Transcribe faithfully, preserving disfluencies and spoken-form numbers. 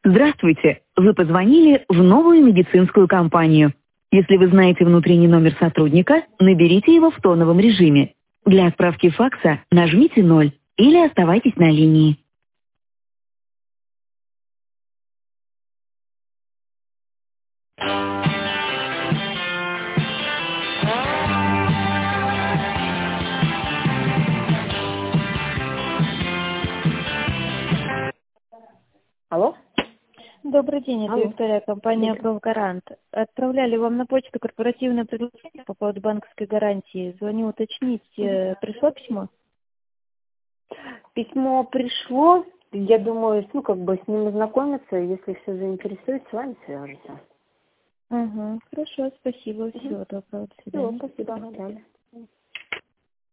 Здравствуйте! Вы позвонили в новую медицинскую компанию. Если вы знаете внутренний номер сотрудника, наберите его в тоновом режиме. Для отправки факса нажмите ноль или оставайтесь на линии. Алло? Добрый день, это Алло. Виктория, компания Добрый. «Профгарант». Отправляли вам на почту корпоративное предложение по поводу банковской гарантии. Звоню уточнить, э, пришло письмо? Письмо пришло. Я думаю, ну, как бы с ним ознакомиться. Если все заинтересует, с вами свяжется. Угу, хорошо, спасибо, Угу. всего доброго, до Все, свидания. спасибо. Да.